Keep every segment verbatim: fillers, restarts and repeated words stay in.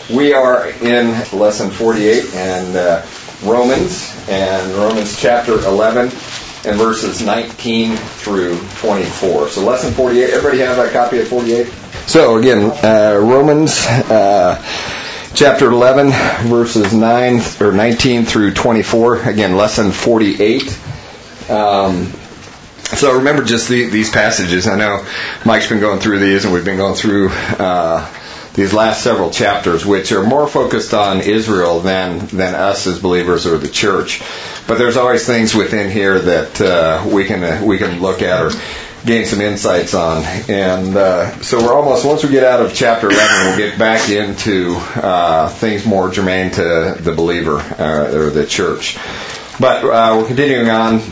We are in lesson forty-eight and uh, Romans, and Romans chapter eleven and verses nineteen through twenty-four. So lesson forty-eight, everybody have a copy of forty-eight? So again, uh, Romans uh, chapter eleven, verses nine or nineteen through twenty-four. Again, lesson forty-eight. Um, so remember just the, these passages. I know Mike's been going through these, and we've been going through uh, these last several chapters, which are more focused on Israel than than us as believers or the church. But there's always things within here that uh, we can uh, we can look at or gain some insights on. And uh, so we're almost, once we get out of chapter eleven, we'll get back into uh, things more germane to the believer uh, or the church. But uh, we're continuing on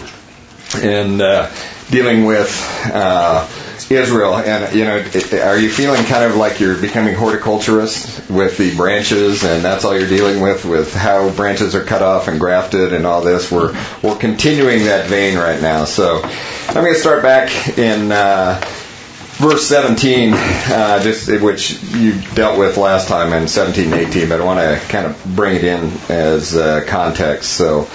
and uh, dealing with uh, Israel. And, you know, are you feeling kind of like you're becoming horticulturist with the branches, and that's all you're dealing with, with how branches are cut off and grafted and all this? We're we're continuing that vein right now. So I'm going to start back in uh, verse seventeen, uh, just which you dealt with last time in seventeen and eighteen, but I want to kind of bring it in as uh, context. So,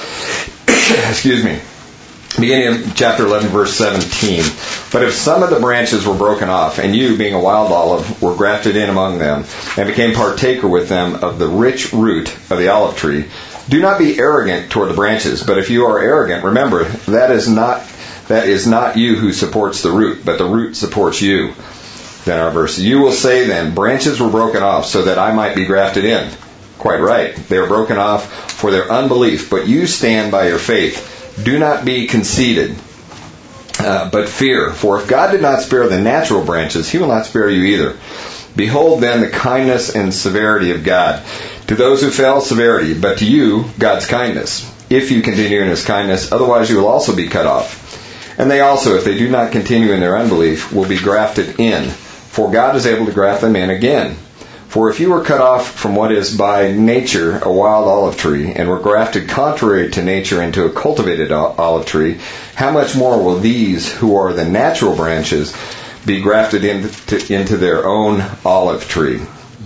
excuse me. Beginning of chapter eleven, verse seventeen. But if some of the branches were broken off, and you, being a wild olive, were grafted in among them, and became partaker with them of the rich root of the olive tree, do not be arrogant toward the branches. But if you are arrogant, remember, that is not that is not you who supports the root, but the root supports you. Then our verse. You will say then, branches were broken off so that I might be grafted in. Quite right. They were broken off for their unbelief, but you stand by your faith. Do not be conceited, uh, but fear. For if God did not spare the natural branches, He will not spare you either. Behold then the kindness and severity of God. To those who fell, severity, but to you, God's kindness. If you continue in His kindness, otherwise you will also be cut off. And they also, if they do not continue in their unbelief, will be grafted in. For God is able to graft them in again. For if you were cut off from what is by nature a wild olive tree, and were grafted contrary to nature into a cultivated olive tree, how much more will these, who are the natural branches, be grafted into, into their own olive tree?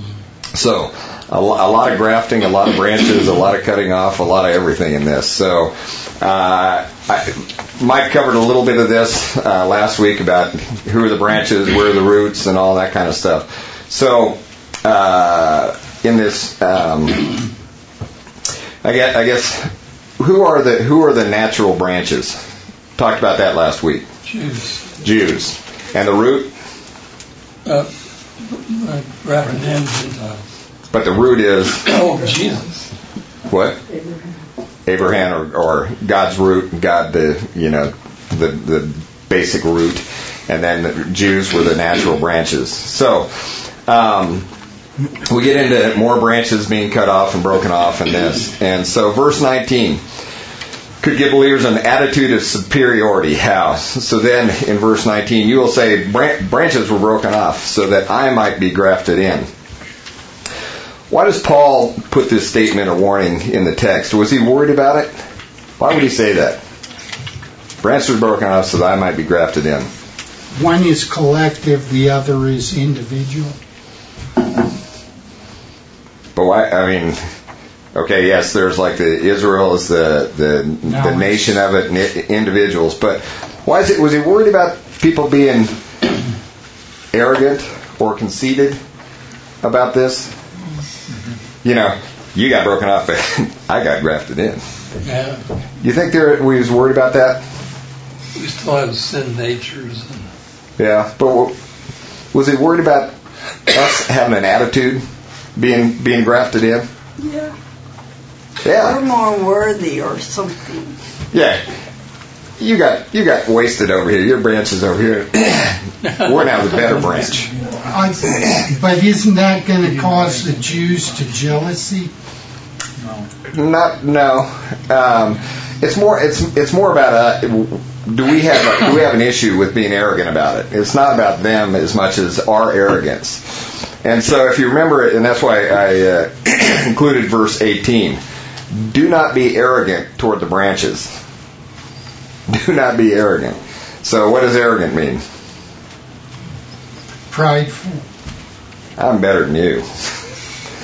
So, a, a lot of grafting, a lot of branches, a lot of cutting off, a lot of everything in this. So, uh, I, Mike covered a little bit of this uh, last week about who are the branches, where are the roots, and all that kind of stuff. So, Uh, in this, um, I guess, I guess, who are the who are the natural branches? Talked about that last week. Jews. Jews, and the root. Uh, grafted in Gentiles. But the root is. Oh, Jesus. What? Abraham, or, or God's root. God, the you know, the the basic root, and then the Jews were the natural branches. So. Um, We get into more branches being cut off and broken off in this. And so verse nineteen could give believers an attitude of superiority. How? So then in verse nineteen, you will say, branches were broken off so that I might be grafted in. Why does Paul put this statement or warning in the text? Was he worried about it? Why would he say that? Branches were broken off so that I might be grafted in. One is collective, the other is individual. But why? I mean, okay, yes, there's like the Israel is the the, no, the nation of it, and individuals. But why is it? Was he worried about people being arrogant or conceited about this? Mm-hmm. You know, you got broken off, but I got grafted in. Yeah. You think there we was worried about that? We still have sin natures. And... Yeah, but was he worried about us having an attitude? Being being grafted in? Yeah. Yeah. We're more worthy or something. Yeah. You got you got wasted over here. Your branch is over here. We're now the better branch. I, but isn't that going to cause the Jews to jealousy? No. Not no. Um, it's more it's it's more about uh, do we have a, do we have an issue with being arrogant about it? It's not about them as much as our arrogance. And so if you remember it, and that's why I uh, included verse eighteen, do not be arrogant toward the branches. Do not be arrogant. So what does arrogant mean? Prideful. I'm better than you.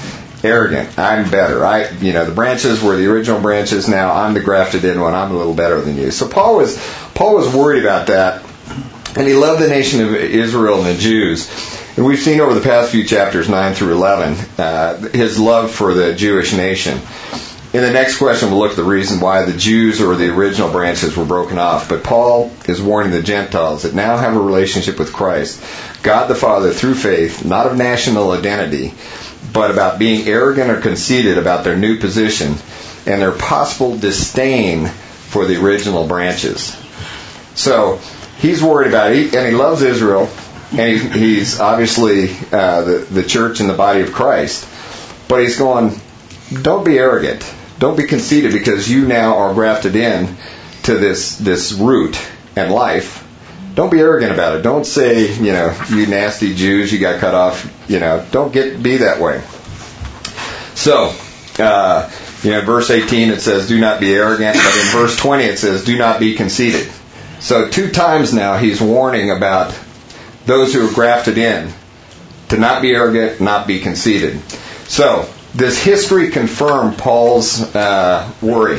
arrogant. I'm better. I, you know, the branches were the original branches. Now I'm the grafted in one. I'm a little better than you. So Paul was Paul was worried about that, and he loved the nation of Israel and the Jews. And we've seen over the past few chapters, nine through eleven, uh, his love for the Jewish nation. In the next question, we'll look at the reason why the Jews or the original branches were broken off. But Paul is warning the Gentiles that now have a relationship with Christ, God the Father, through faith, not of national identity, but about being arrogant or conceited about their new position and their possible disdain for the original branches. So he's worried about it, and he loves Israel, and he, he's obviously uh, the, the church and the body of Christ. But he's going, don't be arrogant. Don't be conceited because you now are grafted in to this, this root and life. Don't be arrogant about it. Don't say, you know, you nasty Jews, you got cut off. You know, don't get be that way. So, uh, you know, in verse eighteen it says, do not be arrogant. But in verse twenty it says, do not be conceited. So two times now he's warning about those who are grafted in to not be arrogant, not be conceited. So, does history confirm Paul's uh, worry?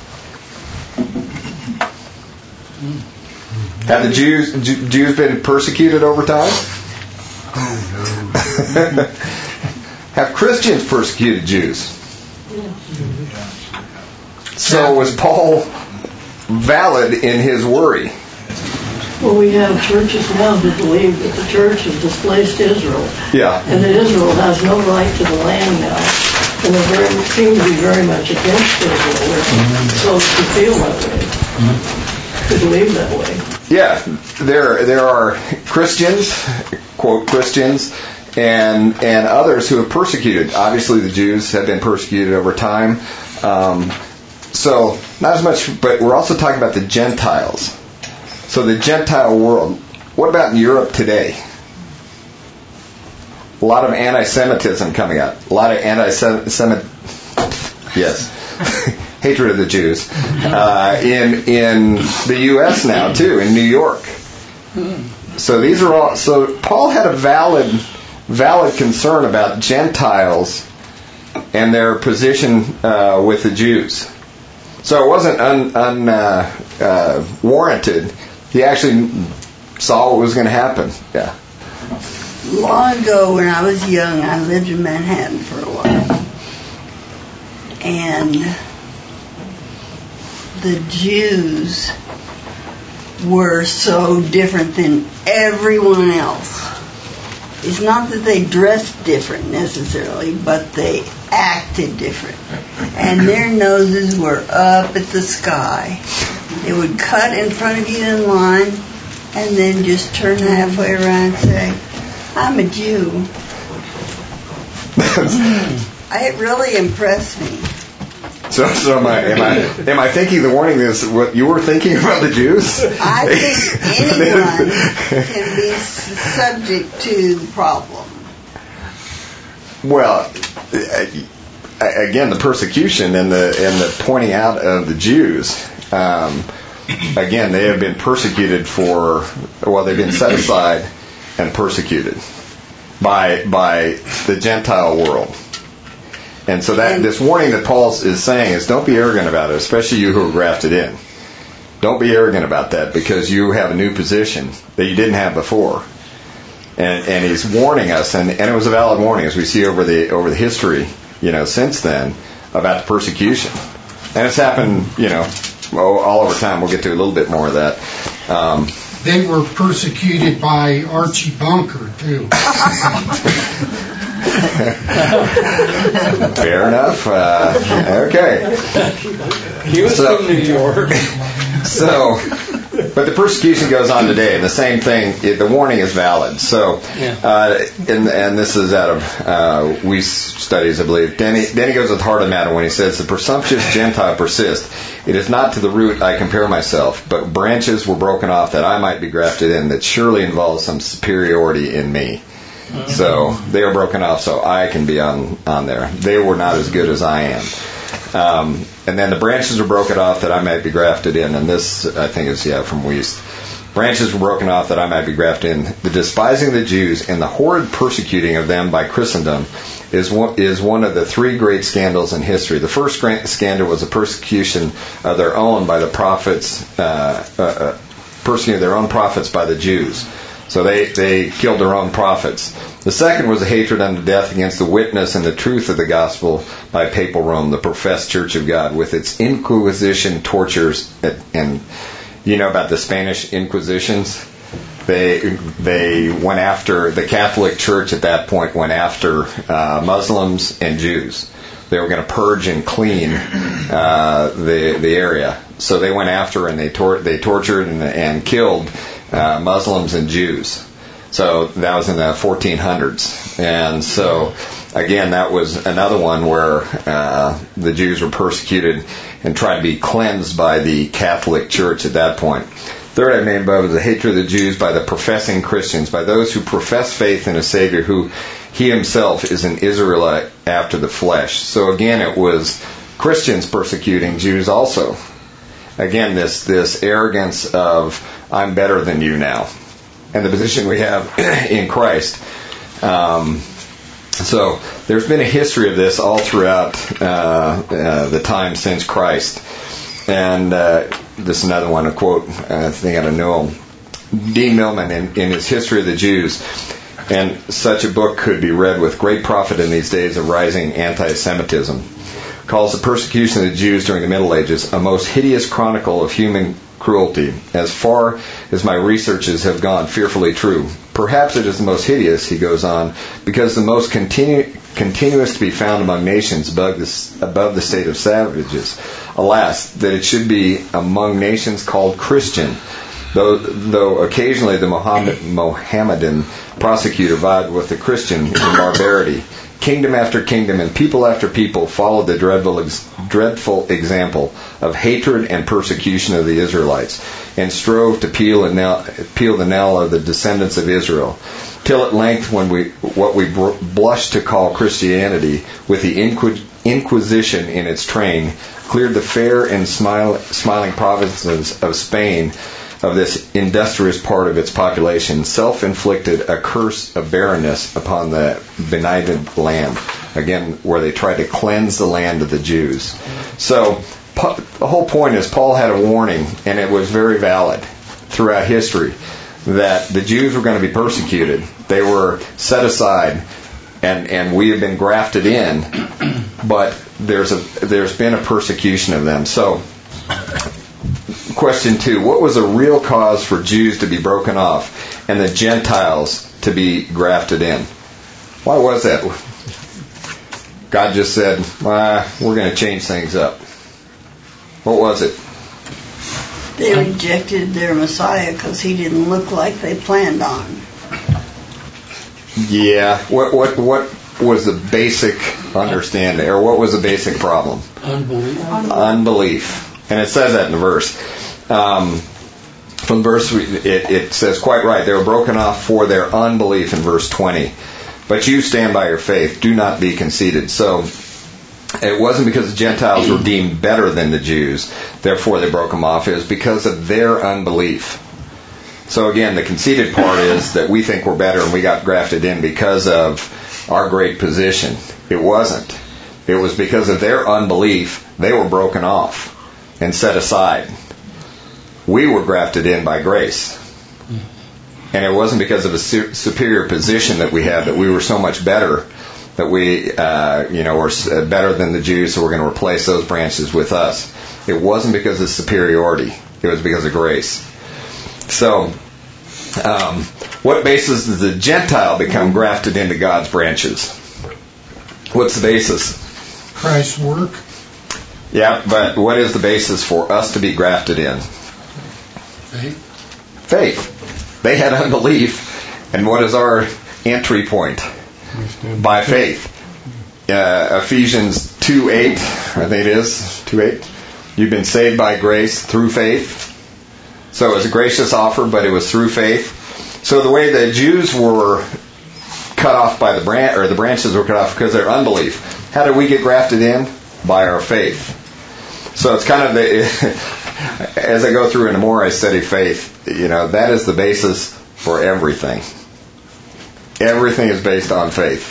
Have the Jews Jew, Jews been persecuted over time? Have Christians persecuted Jews? So was Paul valid in his worry? Well, we have churches now that believe that the church has displaced Israel. Yeah. And that Israel has no right to the land now. And they very, seem to be very much against Israel. We're supposed to feel that way. Mm-hmm. To believe that way. Yeah, there there are Christians, quote Christians, and and others who have persecuted. Obviously, the Jews have been persecuted over time. Um, so not as much, but we're also talking about the Gentiles. So the Gentile world. What about in Europe today? A lot of anti-Semitism coming up. A lot of anti-Semit. Yes. Hatred of the Jews uh, in in the U S now too, in New York. So these are all. So Paul had a valid valid concern about Gentiles and their position uh, with the Jews. So it wasn't un, un uh, uh, warranted. He actually saw what was going to happen. Yeah. Long ago, when I was young, I lived in Manhattan for a while, and the Jews were so different than everyone else. It's not that they dressed different necessarily, but they acted different. And their noses were up at the sky. They would cut in front of you in line and then just turn halfway around and say, I'm a Jew. It really impressed me. So, so am I, am I, am I thinking the warning is what you were thinking about the Jews? I think anyone can be subject to the problem. Well, again, the persecution and the and the pointing out of the Jews. Um, again, they have been persecuted for, well, they've been set aside and persecuted by by the Gentile world. And so that this warning that Paul is saying is don't be arrogant about it, especially you who are grafted in. Don't be arrogant about that because you have a new position that you didn't have before. And, and he's warning us, and, and it was a valid warning as we see over the over the history, you know, since then about the persecution. And it's happened, you know, all over time. We'll get to a little bit more of that. Um, they were persecuted by Archie Bunker, too. Fair enough. Uh, okay. He was so, from New York. So, but the persecution goes on today, and the same thing. It, the warning is valid. So, uh, and, and this is out of uh, Weiss studies, I believe. Then he, then he goes with the heart of the matter when he says, "The presumptuous Gentile persist. It is not to the root I compare myself, but branches were broken off that I might be grafted in. That surely involves some superiority in me." So they are broken off so I can be on, on there. They were not as good as I am. Um, and then the branches were broken off that I might be grafted in. And this, I think, is, yeah, from Weiss. Branches were broken off that I might be grafted in. The despising of the Jews and the horrid persecuting of them by Christendom is one, is one of the three great scandals in history. The first great scandal was the persecution of their own by the prophets, uh, uh, uh, persecuting their own prophets by the Jews. So they, they killed their own prophets. The second was a hatred unto death against the witness and the truth of the gospel by Papal Rome, the professed Church of God, with its Inquisition tortures. And you know about the Spanish Inquisitions? They they went after, the Catholic Church at that point went after uh, Muslims and Jews. They were going to purge and clean uh, the the area. So they went after and they tor- they tortured and, and killed uh, Muslims and Jews. So that was in the fourteen hundreds. And so, again, that was another one where uh, the Jews were persecuted and tried to be cleansed by the Catholic Church at that point. Third, I made above is the hatred of the Jews by the professing Christians, by those who profess faith in a Savior who he himself is an Israelite after the flesh. So again, it was Christians persecuting Jews also. Again, this, this arrogance of, I'm better than you now, and the position we have in Christ. Um, so there's been a history of this all throughout uh, uh, the time since Christ. And uh, this is another one, a quote, uh, I think out of Newell. Dean Millman, in, in his History of the Jews, and such a book could be read with great profit in these days of rising anti-Semitism, calls the persecution of the Jews during the Middle Ages a most hideous chronicle of human cruelty, as far as my researches have gone fearfully true. Perhaps it is the most hideous, he goes on, because the most continu- continuous to be found among nations above, this, above the state of savages. Alas, that it should be among nations called Christian, though, though occasionally the Mohammed, Mohammedan prosecutor vied with the Christian in barbarity. Kingdom after kingdom and people after people followed the dreadful, ex- dreadful example of hatred and persecution of the Israelites, and strove to peal, a knell, peal the knell of the descendants of Israel, till at length, when we what we br- blush to call Christianity, with the Inqu- Inquisition in its train, cleared the fair and smile, smiling provinces of Spain of this industrious part of its population, self-inflicted a curse of barrenness upon the benighted land, again, where they tried to cleanse the land of the Jews. So the whole point is Paul had a warning, and it was very valid throughout history, that the Jews were going to be persecuted. They were set aside, and, and we have been grafted in, but there's a there's been a persecution of them. So question two, what was the real cause for Jews to be broken off and the Gentiles to be grafted in? Why was that? God just said, ah, we're going to change things up. What was it? They rejected their Messiah because he didn't look like they planned on. Yeah. What what what was the basic understanding, or what was the basic problem? Unbelief. Unbelief. And it says that in the verse. Um, from verse, it, it says quite right. They were broken off for their unbelief in verse twenty. But you stand by your faith. Do not be conceited. So it wasn't because the Gentiles were deemed better than the Jews, therefore they broke them off. It was because of their unbelief. So again, the conceited part is that we think we're better and we got grafted in because of our great position. It wasn't. It was because of their unbelief, they were broken off and set aside. We were grafted in by grace. And it wasn't because of a su- superior position that we had, that we were so much better, that we, uh, you know, were better than the Jews, so we're going to replace those branches with us. It wasn't because of superiority. It was because of grace. So, um, what basis does the Gentile become grafted into God's branches? What's the basis? Christ's work. Yeah, but what is the basis for us to be grafted in? Faith. Faith. They had unbelief, and what is our entry point? By faith. Uh, Ephesians two eight, I think it is, two eight. You've been saved by grace through faith. So it was a gracious offer, but it was through faith. So the way the Jews were cut off by the branch, or the branches were cut off because of their unbelief. How did we get grafted in? By our faith. So it's kind of the, as I go through and the more I study faith, you know, that is the basis for everything. Everything is based on faith.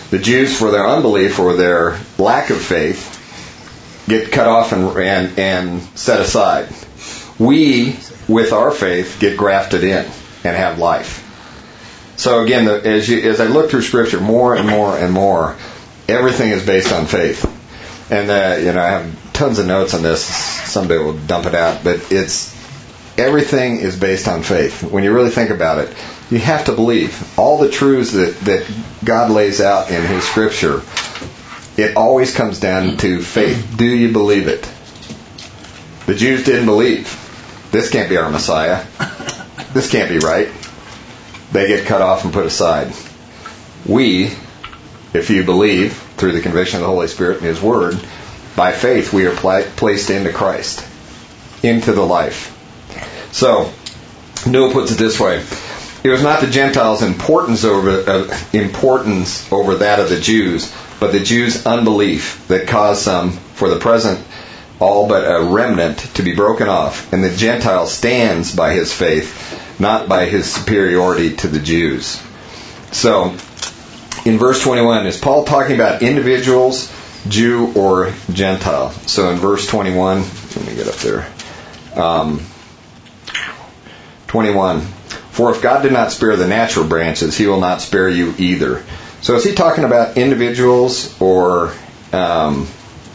The Jews, for their unbelief or their lack of faith, get cut off and, and, and set aside. We, with our faith, get grafted in and have life. So again, the, as, you, as I look through Scripture more and more and more, everything is based on faith. And uh, you know, I have tons of notes on this. Someday we'll dump it out. But it's everything is based on faith. When you really think about it, you have to believe all the truths that, that God lays out in His Scripture. It always comes down to faith. Do you believe it? The Jews didn't believe. This can't be our Messiah. This can't be right. They get cut off and put aside. We, if you believe through the conviction of the Holy Spirit and His Word, by faith we are pla- placed into Christ, into the life. So, Newell puts it this way. It was not the Gentiles' importance over, uh, importance over that of the Jews, but the Jews' unbelief that caused some, for the present, all but a remnant to be broken off. And the Gentile stands by his faith, not by his superiority to the Jews. So, in verse twenty-one, is Paul talking about individuals, Jew or Gentile? So in verse twenty-one, let me get up there. Um, twenty-one. For if God did not spare the natural branches, He will not spare you either. So is he talking about individuals or um,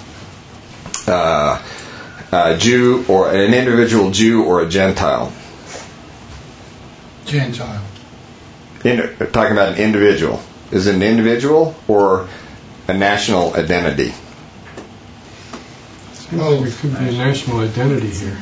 uh, a Jew or an individual Jew or a Gentile? Gentile. In, talking about an individual. Is it an individual or a national identity? Well, it could be a national identity here.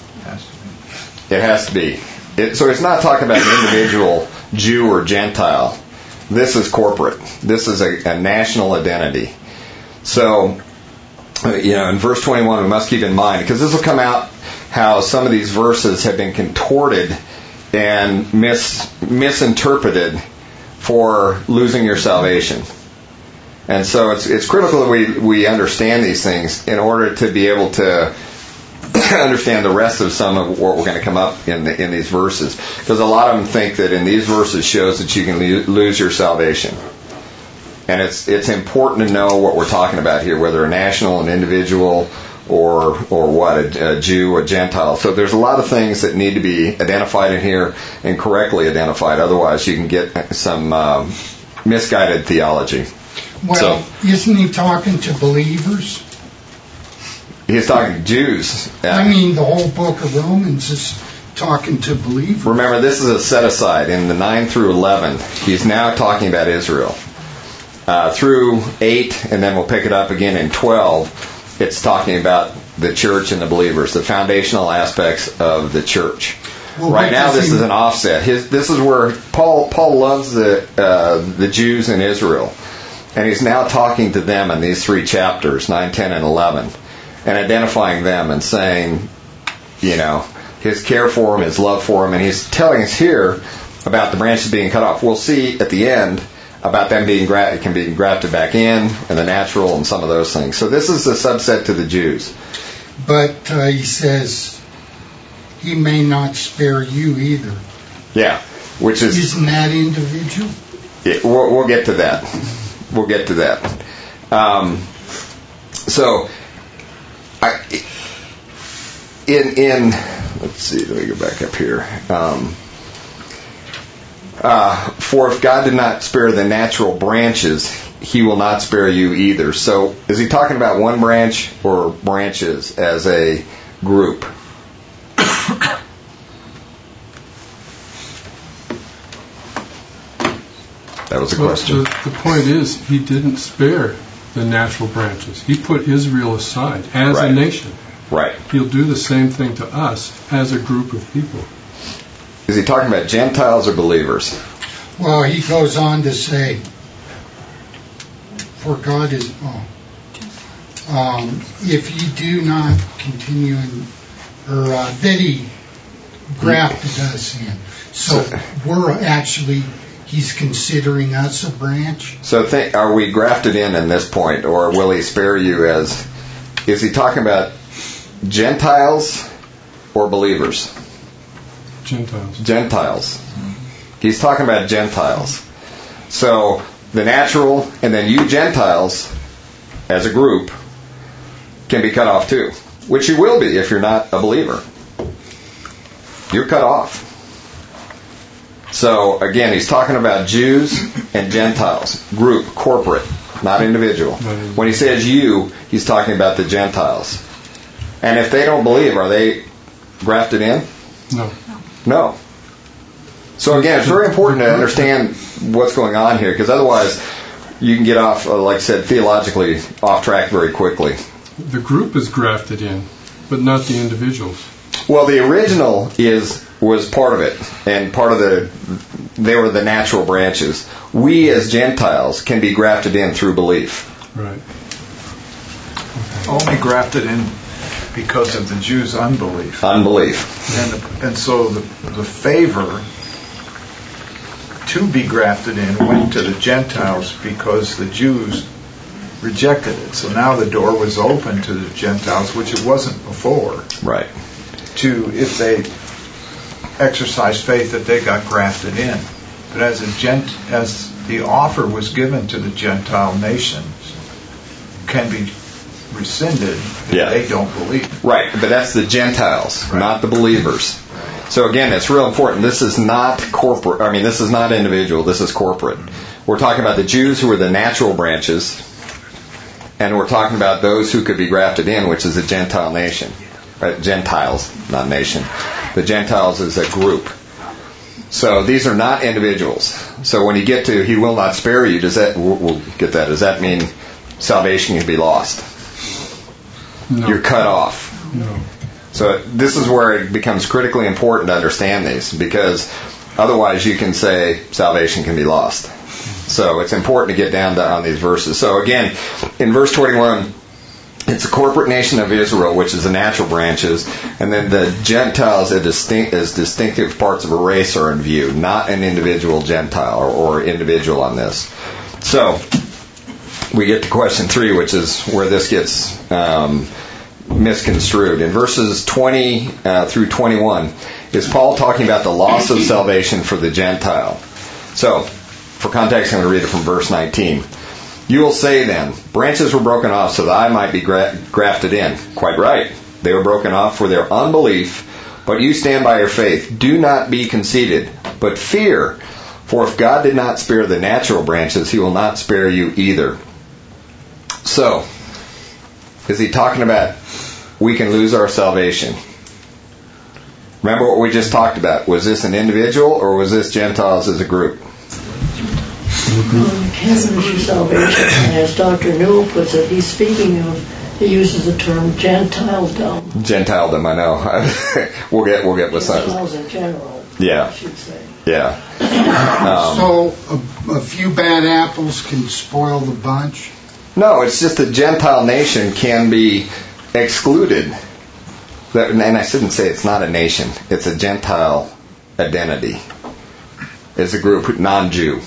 It has to be. It, so it's not talking about an individual Jew or Gentile. This is corporate. This is a, a national identity. So, you know, in verse twenty-one, we must keep in mind, because this will come out how some of these verses have been contorted and mis, misinterpreted for losing your salvation. And so it's it's critical that we, we understand these things in order to be able to understand the rest of some of what we're going to come up in the, in these verses. Because a lot of them think that in these verses shows that you can lo- lose your salvation. And it's it's important to know what we're talking about here, whether a national, an individual, or or what, a, a Jew, a Gentile. So there's a lot of things that need to be identified in here and correctly identified. Otherwise, you can get some um, misguided theology. Well, So- isn't he talking to believers? He's talking to Jews. I mean, the whole book of Romans is talking to believers. Remember, this is a set aside. In the nine through eleven, he's now talking about Israel. Uh, through eight, and then we'll pick it up again in twelve, it's talking about the church and the believers, the foundational aspects of the church. Well, right now, this he... is an offset. His, this is where Paul Paul loves the uh, the Jews in Israel, and he's now talking to them in these three chapters, nine, ten, and eleven, and identifying them and saying, you know, his care for them, his love for them, and he's telling us here about the branches being cut off. We'll see at the end about them being gra- can be grafted back in, and the natural, and some of those things. So this is a subset to the Jews. But uh, he says he may not spare you either. Yeah, which is Isn't that individual? it, we'll, we'll get to that. We'll get to that. Um, so, I, in in let's see. Let me go back up here. Um, Uh, for if God did not spare the natural branches, He will not spare you either. So, is he talking about one branch or branches as a group? That was a Well, question. the, the point is, He didn't spare the natural branches. He put Israel aside as Right. a nation. Right. He'll do the same thing to us as a group of people. Is he talking about Gentiles or believers? Well, he goes on to say, for God is, oh, um, if ye do not continue in, or uh, that he grafted us in. So we're actually, he's considering us a branch. So think, are we grafted in in this point, or will he spare you as, is he talking about Gentiles or believers? Gentiles. Gentiles. He's talking about Gentiles. So the natural, and then you Gentiles, as a group, can be cut off too. Which you will be if you're not a believer. You're cut off. So, again, he's talking about Jews and Gentiles. Group, corporate, not individual. When he says you, he's talking about the Gentiles. And if they don't believe, are they grafted in? No. No. So again, it's very important to understand what's going on here, because otherwise you can get off, uh, like I said, theologically off track very quickly. The group is grafted in, but not the individuals. Well, the original is was part of it, and part of the they were the natural branches. We as Gentiles can be grafted in through belief. Right. Only grafted in because of the Jews' unbelief. Unbelief. And, the, and so the, the favor to be grafted in went to the Gentiles because the Jews rejected it. So now the door was open to the Gentiles, which it wasn't before. Right. To, if they exercised faith, that they got grafted in. But as a gent, as the offer was given to the Gentile nations, can be rescinded if Yeah. they don't believe. Right, but that's the Gentiles, Right. not the believers. So again, it's real important. This is not corporate. I mean, this is not individual. This is corporate. We're talking about the Jews who are the natural branches, and we're talking about those who could be grafted in, which is a Gentile nation. Right? Gentiles, not nation. The Gentiles is a group. So these are not individuals. So when you get to "He will not spare you," does that? We'll, we'll get that. Does that mean salvation can be lost? No. You're cut off. No. So this is where it becomes critically important to understand these, because otherwise you can say salvation can be lost. So it's important to get down to, on these verses. So again, in verse twenty-one, it's the corporate nation of Israel, which is the natural branches, and then the Gentiles as distinct, as distinctive parts of a race are in view, not an individual Gentile or, or individual on this. So we get to question three, which is where this gets um, misconstrued. In verses twenty uh, through twenty-one, is Paul talking about the loss of salvation for the Gentile. So, for context, I'm going to read it from verse nineteen. You will say then, branches were broken off so that I might be gra- grafted in. Quite right. They were broken off for their unbelief, but you stand by your faith. Do not be conceited, but fear. For if God did not spare the natural branches, He will not spare you either. So, is he talking about we can lose our salvation? Remember what we just talked about. Was this an individual or was this Gentiles as a group? Well, you can't lose your salvation. And as Doctor Newell puts it, he's speaking of, he uses the term Gentiledom. Gentiledom, I know. we'll get we'll get with that. Gentiles in general, Yeah. I should say. Yeah. Um, So a, a few bad apples can spoil the bunch. no, it's just the Gentile nation can be excluded. That, and I shouldn't say it's not a nation. It's a Gentile identity. It's a group, non-Jew.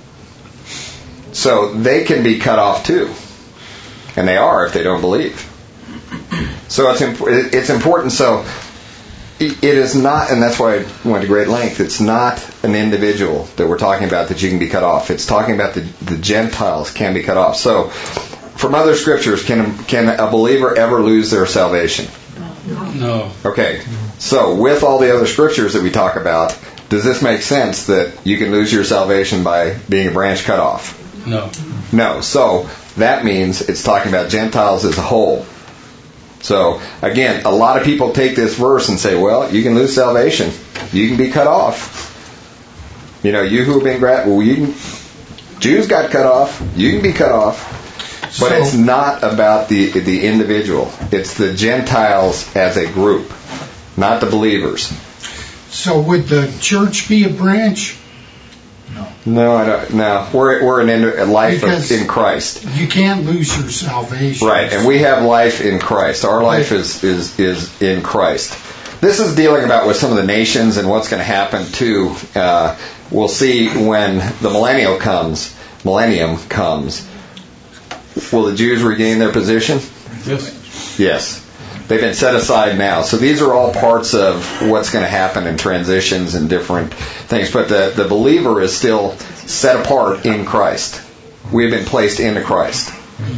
So they can be cut off too. And they are if they don't believe. So it's imp- it's important. So it is not, and that's why I went to great length, it's not an individual that we're talking about that you can be cut off. It's talking about the, the Gentiles can be cut off. So from other scriptures, can, can a believer ever lose their salvation? No. Okay. So with all the other scriptures that we talk about, does this make sense that you can lose your salvation by being a branch cut off? No. No. So that means it's talking about Gentiles as a whole. So again, a lot of people take this verse and say, well, you can lose salvation. You can be cut off. You know, you who have been grafted, well, you can, Jews got cut off. You can be cut off. But So- it's not about the the individual. It's the Gentiles as a group, not the believers. So would the church be a branch? No, I don't. No, we're we're an in, a life Because- of, in Christ, You can't lose your salvation. right? And we have life in Christ. Our life is is is in Christ. This is dealing about with some of the nations and what's going to happen too. Uh, we'll see when the millennial comes. Millennium comes. Will the Jews regain their position? Yes. Yes. They've been set aside now. So these are all parts of what's going to happen in transitions and different things. But the, the believer is still set apart in Christ. We have been placed into Christ.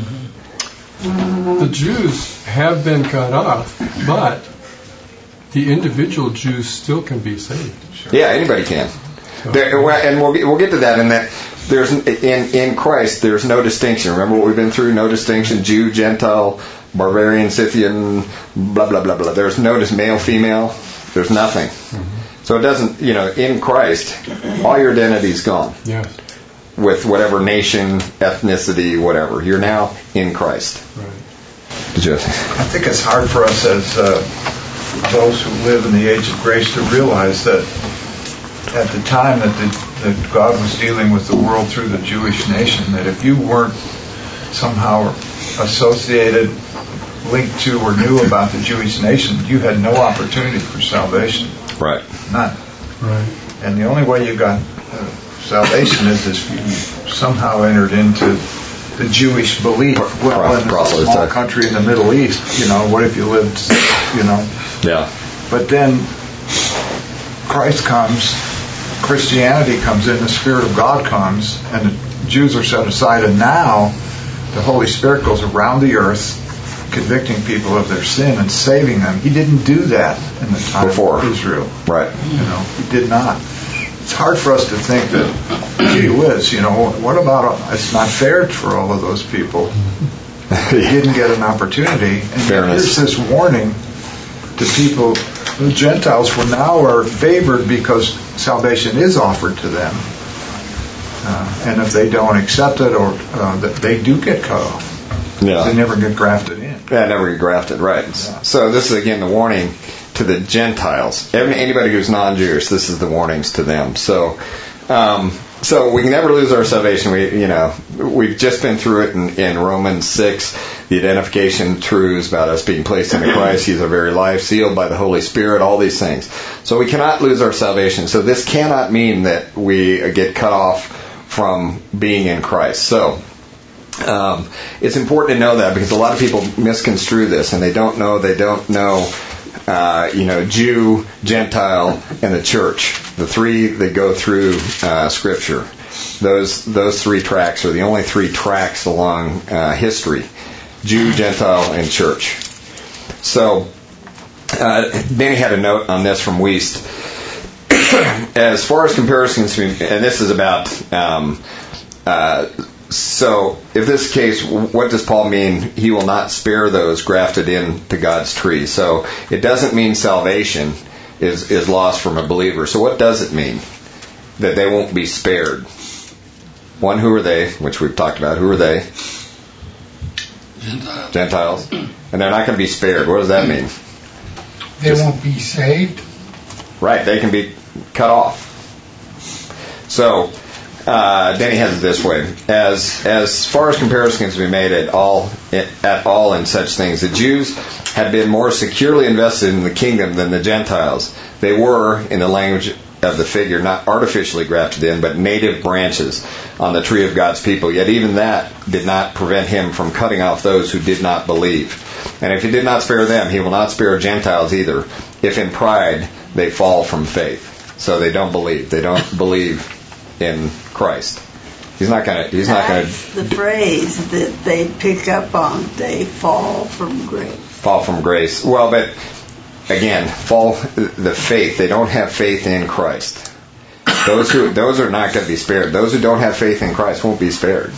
The Jews have been cut off, but the individual Jews still can be saved. Yeah, anybody can. There, and we'll get, we'll get to that in that there's in in Christ there's no distinction. Remember what we've been through? No distinction: Jew, Gentile, barbarian, Scythian, blah blah blah blah. There's no dis male, female. There's nothing. Mm-hmm. So it doesn't, you know, in Christ, all your identity's gone. Yes. With whatever nation, ethnicity, whatever, you're now in Christ. Right. Did you? I think it's hard for us as uh, those who live in the age of grace to realize that at the time that, the, that God was dealing with the world through the Jewish nation, that if you weren't somehow associated, linked to, or knew about the Jewish nation, you had no opportunity for salvation. Right. None. Right. And the only way you got uh, salvation is if you somehow entered into the Jewish belief. Well, in a small country in the Middle East, you know, what if you lived, you know? Yeah. But then Christ comes, Christianity comes in, the Spirit of God comes, and the Jews are set aside, and now the Holy Spirit goes around the earth convicting people of their sin and saving them. He didn't do that in the time Before. of Israel. Right. You know, he did not. It's hard for us to think that, gee whiz, you know, what about, it's not fair for all of those people. They didn't get an opportunity. And Fairness. Here's this warning to people, the Gentiles who now are favored because salvation is offered to them. Uh, and if they don't accept it, or uh, that they do get cut off. Yeah. They never get grafted in. Yeah, never get grafted, right. Yeah. So this is, again, the warning to the Gentiles. Anybody who's non-Jewish, this is the warnings to them. So um, so we can never lose our salvation. We, you know, we've just been through it in, in Romans six, the identification truths about us being placed into Christ. He's our very life, sealed by the Holy Spirit, all these things. So we cannot lose our salvation. So this cannot mean that we get cut off from being in Christ. So Um, it's important to know that, because a lot of people misconstrue this, and they don't know, they don't know, uh, you know, Jew, Gentile, and the church. The three that go through uh, Scripture. Those those three tracks are the only three tracks along uh, history. Jew, Gentile, and church. So, uh, Danny had a note on this from Wiest. As far as comparisons, and this is about... Um, uh, So, if this is the case, what does Paul mean? He will not spare those grafted into God's tree. So, it doesn't mean salvation is, is lost from a believer. So, what does it mean? That they won't be spared. One, who are they? Which we've talked about. Who are they? Gentiles. Gentiles. And they're not going to be spared. What does that mean? They Just, won't be saved. Right. They can be cut off. So... Uh, Denny has it this way: as as far as comparisons can be made at all at all in such things, the Jews had been more securely invested in the kingdom than the Gentiles. They were, in the language of the figure, not artificially grafted in, but native branches on the tree of God's people. Yet even that did not prevent him from cutting off those who did not believe. And if he did not spare them, he will not spare Gentiles either, if in pride they fall from faith. So they don't believe. They don't believe in Christ. He's not gonna. He's not gonna. That's the phrase that they pick up on. They fall from grace. Fall from grace. Well, but again, fall the faith. They don't have faith in Christ. Those who those are not going to be spared. Those who don't have faith in Christ won't be spared.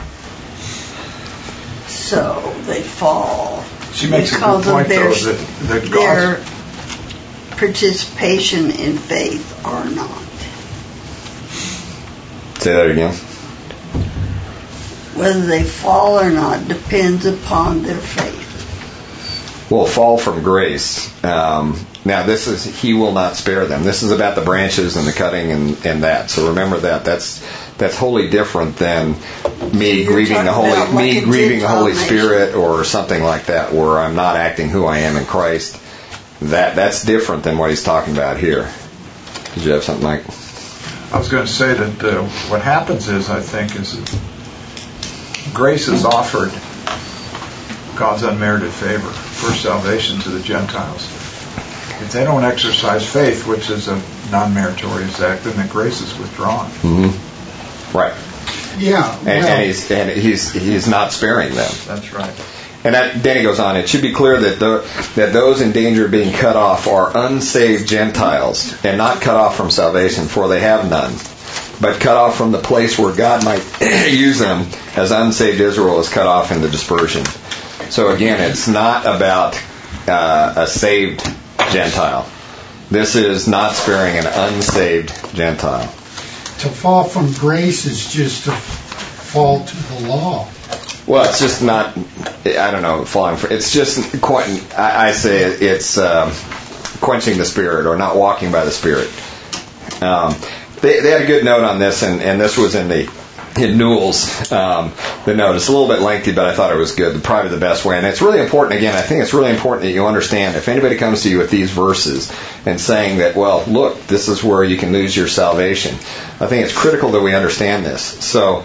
So they fall. She makes because a good point, of their, though, that, that their God... participation in faith or not. Say that again. Whether they fall or not depends upon their faith. Will fall from grace. Um, now, this is he will not spare them. This is about the branches and the cutting and, and that. So remember that. That's that's wholly different than me You're grieving the talking Holy about like me a grieving the Holy Gentile Spirit or something like that, where I'm not acting who I am in Christ. That that's different than what he's talking about here. Did you have something, Mike? I was going to say that uh, what happens is, I think, is that grace is offered, God's unmerited favor, for salvation to the Gentiles. If they don't exercise faith, which is a non-meritorious act, then the grace is withdrawn. Mm-hmm. Right. Yeah, and, well, and he's and he's he's not sparing them. That's right. And that, then he goes on, it should be clear that the, that those in danger of being cut off are unsaved Gentiles, and not cut off from salvation, for they have none, but cut off from the place where God might use them, as unsaved Israel is cut off in the dispersion. So again, it's not about uh, a saved Gentile. This is not sparing an unsaved Gentile. to fall from grace is just to fall to the law. Well, it's just not, I don't know, falling for, it's just, quite, I, I say it's um, quenching the Spirit or not walking by the Spirit. Um, they, they had a good note on this, and, and this was in the in Newell's, um, the note. It's a little bit lengthy, but I thought it was good, probably the best way. And it's really important, again, I think it's really important that you understand, if anybody comes to you with these verses and saying that, well, look, this is where you can lose your salvation, I think it's critical that we understand this. So,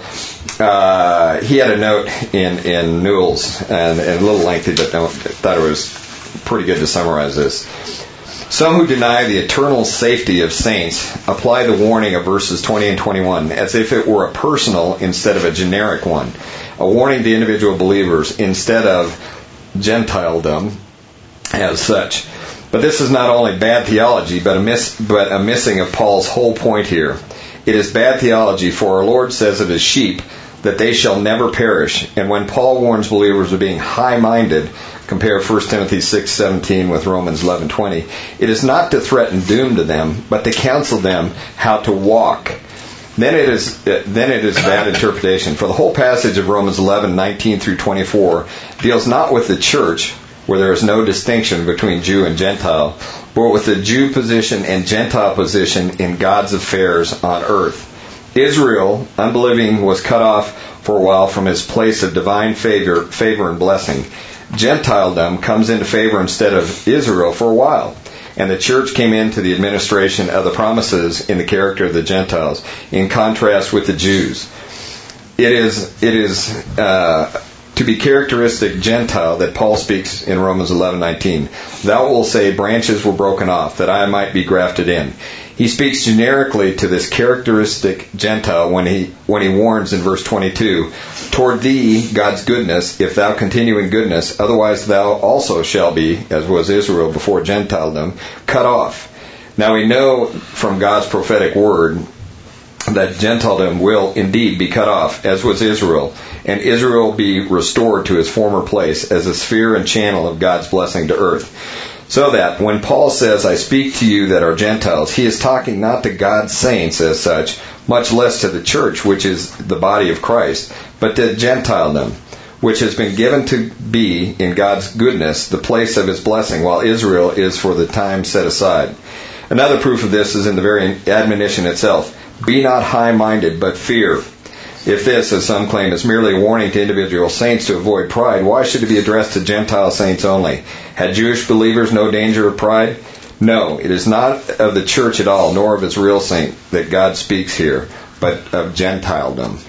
uh, he had a note in, in Newell's, and, and a little lengthy, but I thought it was pretty good to summarize this. Some who deny the eternal safety of saints apply the warning of verses twenty and twenty-one as if it were a personal instead of a generic one, a warning to individual believers instead of Gentiledom as such. But this is not only bad theology, but a, miss, but a missing of Paul's whole point here. It is bad theology, for our Lord says of his sheep that they shall never perish. And when Paul warns believers of being high-minded, compare First Timothy six seventeen with Romans eleven twenty, it is not to threaten doom to them, but to counsel them how to walk. Then it is then it is bad interpretation. For the whole passage of Romans eleven nineteen through twenty-four deals not with the church, where there is no distinction between Jew and Gentile, but with the Jew position and Gentile position in God's affairs on earth. Israel, unbelieving, was cut off for a while from his place of divine favor, favor and blessing. Gentiledom comes into favor instead of Israel for a while, and the church came into the administration of the promises in the character of the Gentiles, in contrast with the Jews. It is it is uh, to be characteristic Gentile that Paul speaks in Romans eleven nineteen. Thou wilt say, branches were broken off, that I might be grafted in. He speaks generically to this characteristic Gentile when he when he warns in verse twenty-two, toward thee God's goodness, if thou continue in goodness, otherwise thou also shall be, as was Israel before Gentiledom, cut off. Now we know from God's prophetic word that Gentiledom will indeed be cut off, as was Israel, and Israel be restored to his former place as a sphere and channel of God's blessing to earth. So that when Paul says, I speak to you that are Gentiles, he is talking not to God's saints as such, much less to the church, which is the body of Christ, but to Gentiledom, which has been given to be in God's goodness the place of his blessing, while Israel is for the time set aside. Another proof of this is in the very admonition itself. Be not high-minded, but fear. If this, as some claim, is merely a warning to individual saints to avoid pride, why should it be addressed to Gentile saints only? Had Jewish believers no danger of pride? No, it is not of the church at all, nor of its real saint that God speaks here, but of Gentiledom.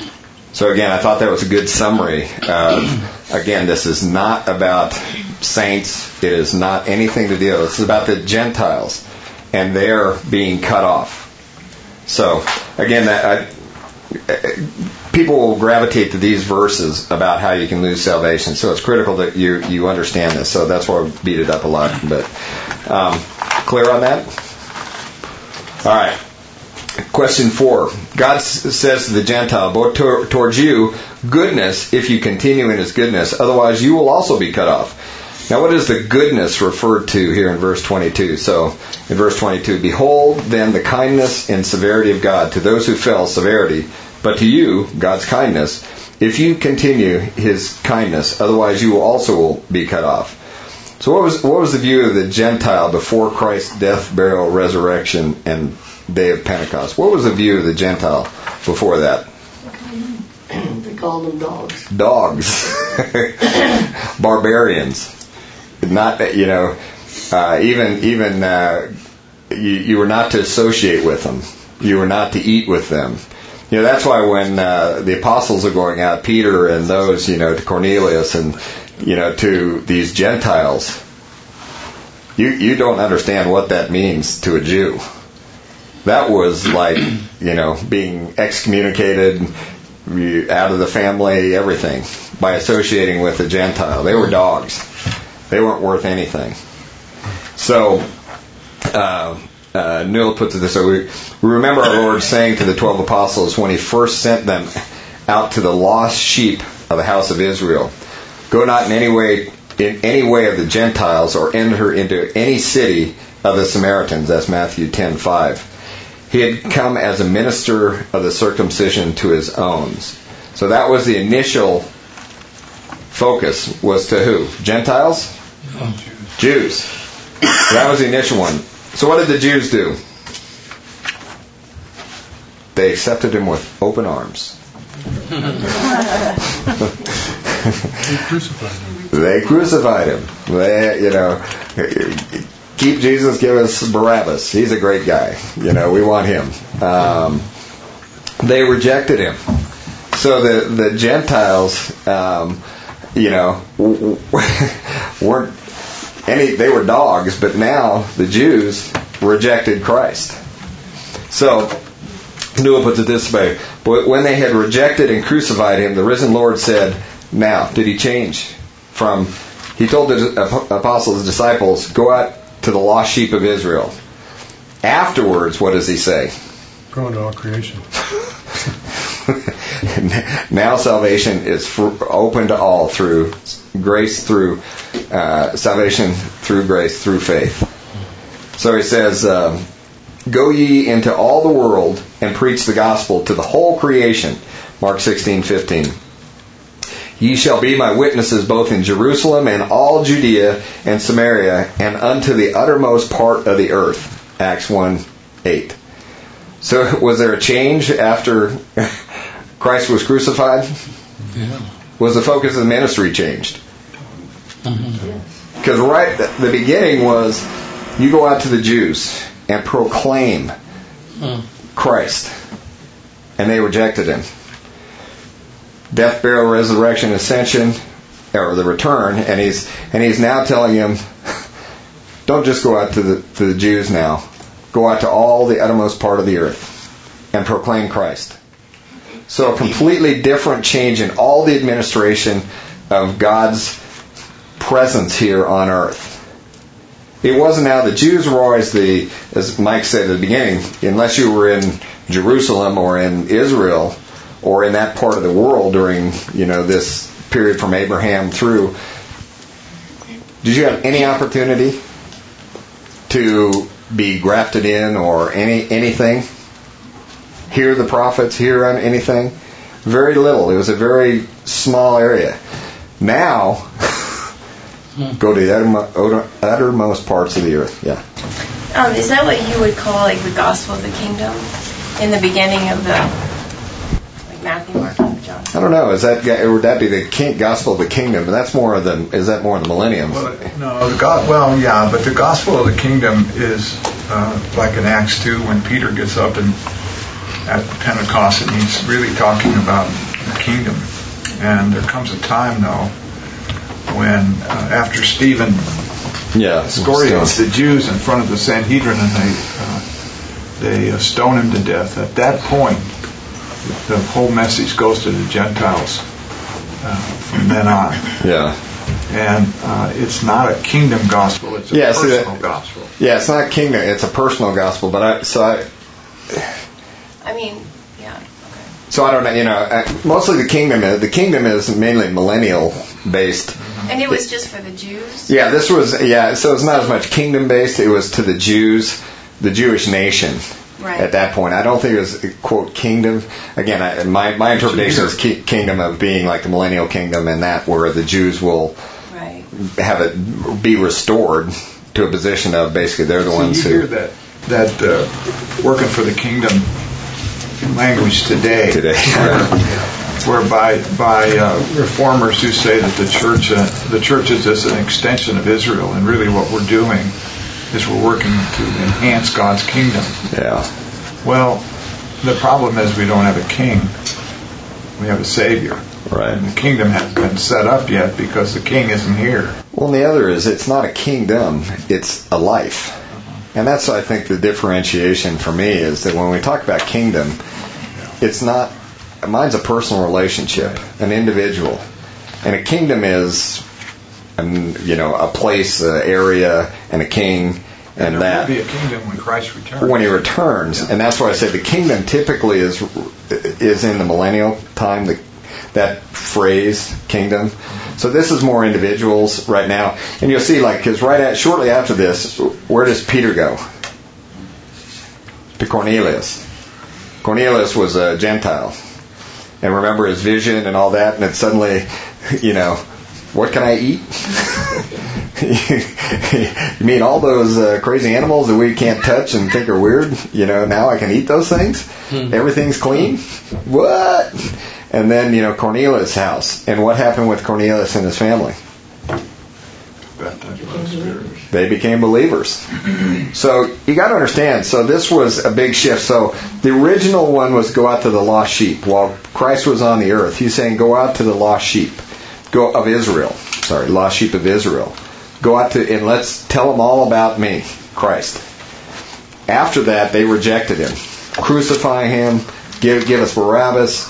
So again, I thought that was a good summary. Uh, again, this is not about saints. It is not anything to deal with. This is about the Gentiles, and they're being cut off. So again, that I, people will gravitate to these verses about how you can lose salvation. So it's critical that you, you understand this. So that's why I beat it up a lot. But um, clear on that? All right. Question four. God says to the Gentile, but to, towards you, goodness, if you continue in his goodness. Otherwise, you will also be cut off. Now, what is the goodness referred to here in verse twenty-two? So, in verse twenty-two, behold, then, the kindness and severity of God. To those who fell, severity. But to you, God's kindness, if you continue his kindness, otherwise you also will be cut off. So what was what was the view of the Gentile before Christ's death, burial, resurrection, and day of Pentecost? What was the view of the Gentile before that? They called them dogs. Dogs. Barbarians. Not, you know, uh, even, even uh, you, you were not to associate with them. You were not to eat with them. You know, that's why when uh, the apostles are going out, Peter and those, you know, to Cornelius and, you know, to these Gentiles, you you don't understand what that means to a Jew. That was like, you know, being excommunicated, you, out of the family, everything, by associating with a Gentile. They were dogs. They weren't worth anything. So, uh, uh, Newell puts it this way. We, we remember our Lord saying to the twelve apostles when he first sent them out to the lost sheep of the house of Israel, go not in any way in any way of the Gentiles or enter into any city of the Samaritans. That's Matthew ten five. He had come as a minister of the circumcision to his own. So that was the initial focus, was to who? Gentiles? No. Jews. So that was the initial one. So what did the Jews do? They accepted him with open arms. They crucified him. They crucified him. They, you know, keep Jesus, give us Barabbas. He's a great guy. You know, we want him. Um, they rejected him. So the the Gentiles, um, you know, weren't any. They were dogs, but now the Jews rejected Christ. So Newell puts it this way: but when they had rejected and crucified him, the risen Lord said, "Now, did he change from?" He told the apostles, disciples, "Go out to the lost sheep of Israel." Afterwards, what does he say? Go into all creation. Now salvation is for, open to all through grace, through uh, salvation, through grace, through faith. So he says, um, "Go ye into all the world and preach the gospel to the whole creation." Mark sixteen fifteen. "Ye shall be my witnesses both in Jerusalem and all Judea and Samaria and unto the uttermost part of the earth." Acts one eight. So was there a change after Christ was crucified? Yeah. Was the focus of the ministry changed? Because right at the beginning was, you go out to the Jews and proclaim Christ. And they rejected him. Death, burial, resurrection, ascension, or the return, and he's and he's now telling him, don't just go out to the to the Jews now. Go out to all the uttermost part of the earth and proclaim Christ. So a completely different change in all the administration of God's presence here on earth. It wasn't now the Jews were always the, as Mike said at the beginning, unless you were in Jerusalem or in Israel or in that part of the world during, you know, this period from Abraham through, did you have any opportunity to be grafted in or any anything? Hear the prophets, hear on anything? Very little. It was a very small area. Now, go to the uttermost parts of the earth. Yeah. Um, is that what you would call like the gospel of the kingdom in the beginning of the like Matthew, Mark, and John? I don't know. Is that would that be the king, gospel of the kingdom? But that's more of the. Is that more of the millennium? Well, no, the God. Well, yeah, but the gospel of the kingdom is uh, like in Acts two when Peter gets up and at Pentecost and he's really talking about the kingdom. And there comes a time though when uh, after Stephen yeah, scourges the Jews in front of the Sanhedrin and they uh, they uh, stone him to death. At that point, the whole message goes to the Gentiles uh, from then on. Yeah. And uh, it's not a kingdom gospel; it's a yeah, personal so that, gospel. Yeah, it's not kingdom; it's a personal gospel. But I, so I, I mean, yeah. Okay. So I don't know. You know, mostly the kingdom is the kingdom is mainly millennial based. And it was just for the Jews? Yeah, this was yeah. So it's not as much kingdom based. It was to the Jews, the Jewish nation. Right. At that point, I don't think it was quote kingdom. Again, I, my my interpretation is ki- kingdom of being like the millennial kingdom, and that where the Jews will right. have it be restored to a position of basically they're the so ones you who hear that that uh, working for the kingdom language today. Today, whereby by uh, reformers who say that the church uh, the church is just an extension of Israel, and really what we're doing is we're working to enhance God's kingdom. Yeah. Well, the problem is we don't have a king. We have a savior. Right. And the kingdom hasn't been set up yet because the king isn't here. Well, and the other is it's not a kingdom, it's a life. And that's, I think, the differentiation for me is that when we talk about kingdom, it's not mine's a personal relationship, an individual, and a kingdom is, an, you know, a place, an area, and a king, and, and there that. will be a kingdom when Christ returns. When he returns, Yeah. and that's why I say the kingdom typically is is in the millennial time. The, that phrase, kingdom. So this is more individuals right now, and you'll see, like, because right at shortly after this, where does Peter go? To Cornelius. Cornelius was a Gentile, and remember his vision and all that, and then suddenly, you know, what can I eat? You mean all those uh, crazy animals that we can't touch and think are weird? You know, now I can eat those things? Hmm. Everything's clean? What? And then, you know, Cornelius' house. And what happened with Cornelius and his family? They became believers. So you got to understand, so this was a big shift. So the original one was go out to the lost sheep. While Christ was on the earth, he's saying go out to the lost sheep go of Israel. Sorry, lost sheep of Israel. Go out to, and let's tell them all about me, Christ. After that, they rejected him. Crucify him, give, give us Barabbas.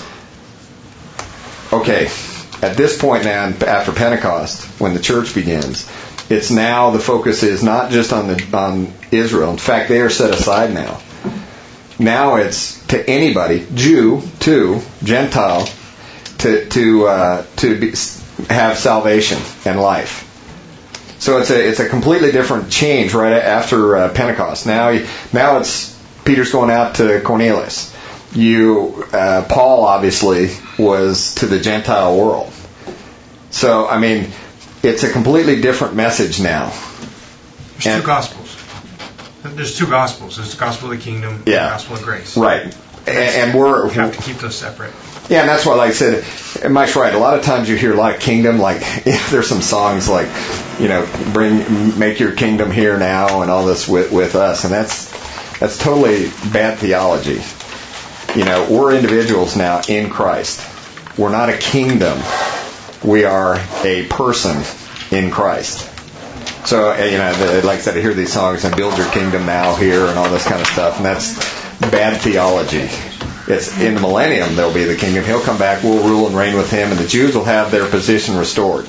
Okay, at this point now, after Pentecost, when the church begins, it's now the focus is not just on the on Israel. In fact, they are set aside now. Now it's to anybody, Jew too, Gentile, to to uh, to be, have salvation and life. So it's a it's a completely different change right after uh, Pentecost. Now now it's Peter's going out to Cornelius. You uh, Paul obviously was to the Gentile world. So I mean, it's a completely different message now. There's and, two gospels. There's two gospels. There's the gospel of the kingdom, yeah, and the gospel of grace. Right. And, and we're we have to keep those separate. Yeah, and that's why, like I said, Mike's right. A lot of times you hear a lot of kingdom, like there's some songs like, you know, bring, make your kingdom here now, and all this with with us, and that's that's totally bad theology. You know, we're individuals now in Christ. We're not a kingdom. We are a person in Christ. So, you know, the, like I said, I hear these songs and build your kingdom now here and all this kind of stuff, and that's bad theology. It's in the millennium there'll be the kingdom. He'll come back, we'll rule and reign with him, and the Jews will have their position restored.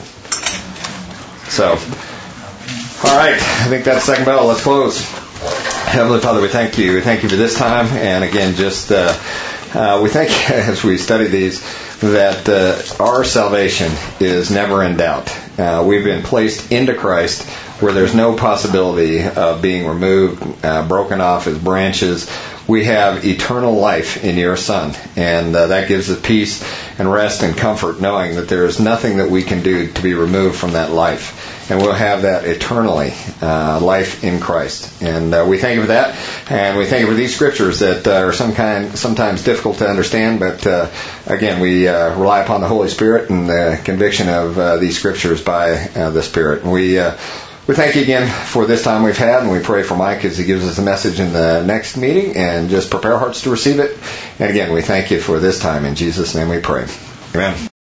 So, all right, I think that's the second bell. Let's close. Heavenly Father, we thank you. We thank you for this time, and again, just uh, uh, we thank you as we study these that uh, our salvation is never in doubt. Uh, we've been placed into Christ where there's no possibility of being removed, uh, broken off as branches. We have eternal life in your Son, and uh, that gives us peace and rest and comfort, knowing that there is nothing that we can do to be removed from that life. And we'll have that eternally, uh, life in Christ. And uh, we thank you for that, and we thank you for these scriptures that uh, are some kind, sometimes difficult to understand, but uh, again, we uh, rely upon the Holy Spirit and the conviction of uh, these scriptures by uh, the Spirit. And we uh, We thank you again for this time we've had, and we pray for Mike as he gives us a message in the next meeting, and just prepare our hearts to receive it. And again, we thank you for this time. In Jesus' name we pray. Amen.